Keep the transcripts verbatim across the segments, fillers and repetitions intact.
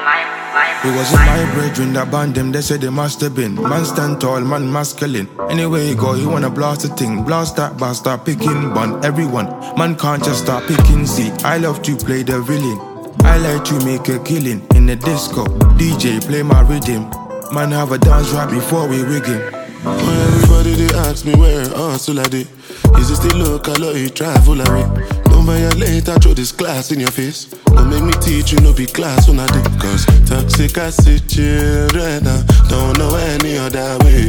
It wasn't my brethren that banned them, they said they must have been. Man stand tall, man masculine. Anywhere you go, you wanna blast a thing. Blast that bar, start picking bun. Everyone, man can't just start picking. See, I love to play the villain. I like to make a killing in the disco. D J, play my rhythm. Man have a dance right before we rigging. When everybody they ask me where hustle I did. Is it still local or you travel away? Don't violate, I throw this glass in your face. Don't make me teach you, no be class when I did. Cause toxic acid children, I don't know any other way.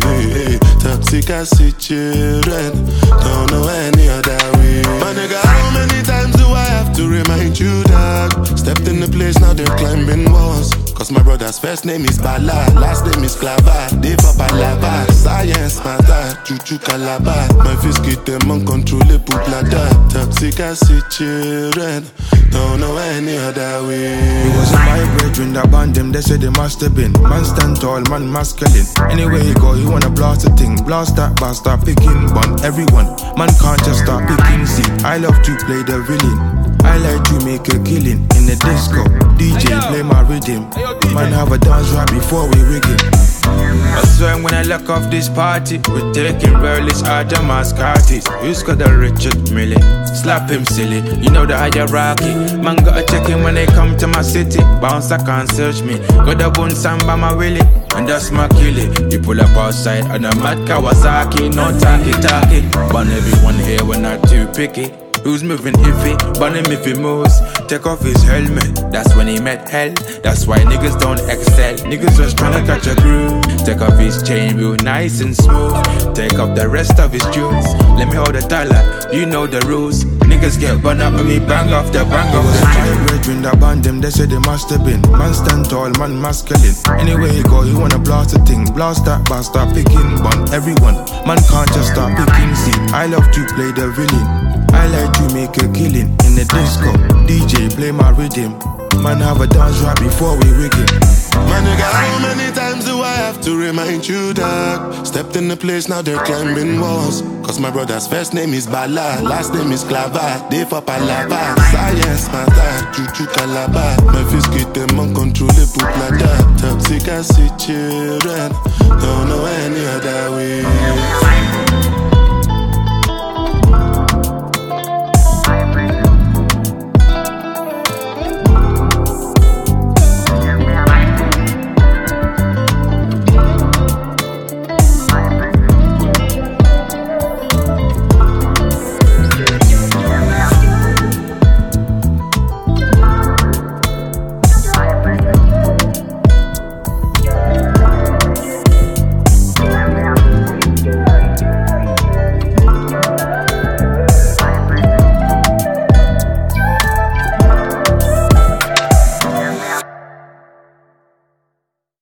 Toxic acid children, don't know any other way. My nigga, how many times do I have to remind you that? Stepped in the place, now they're climbing walls. Cause my brother's first name is Bala, last name is Clava. They papa lava, science matter, chuchu calabar. My fist get them uncontrollable bladder. Toxic acid children, don't know any other way. It wasn't my brethren that banned them, they said they must have been. Man stand tall, man masculine. Anywhere you go, you wanna blast a thing. Blast that bar, start picking bun. Everyone, man can't just start picking. See, I love to play the villain. I like to make a killing in the disco. D J, play my rhythm. Man have a dance right before we rig it. I swear when I look off this party, we're taking relics out of mascatis. Who's got the Richard Millie? Slap him silly, you know the hierarchy. Man gotta check him when they come to my city. Bounce, I can't search me. Got the bone samba my willy, and that's my killie. You pull up outside on a mad Kawasaki, no talkie talkie. But everyone here we're not too picky. Who's moving iffy? Burn him if he moves. Take off his helmet, that's when he met hell. That's why niggas don't excel. Niggas just tryna catch a groove. Take off his chain real nice and smooth. Take off the rest of his jewels. Let me hold the dollar, you know the rules. Niggas get burned up when me bang off the bang off the my brethren that banned them, they said they must have been. Man stand tall, man masculine. Anywhere you go, you wanna blast a thing. Blast that bar, start picking bun. Everyone, man can't just start picking. See, I love to play the villain. I like to make a killing in the disco. D J, play my rhythm. Man have a dance right before we rig it. My nigga, how many times do I have to remind you that? Stepped in the place, now they're climbing walls. Cause my brother's first name is Bala, last name is Clava. They for palava, science matter, chuchu calabar. My fist get them uncontrollable bladder. Toxic acid children, don't know any other way.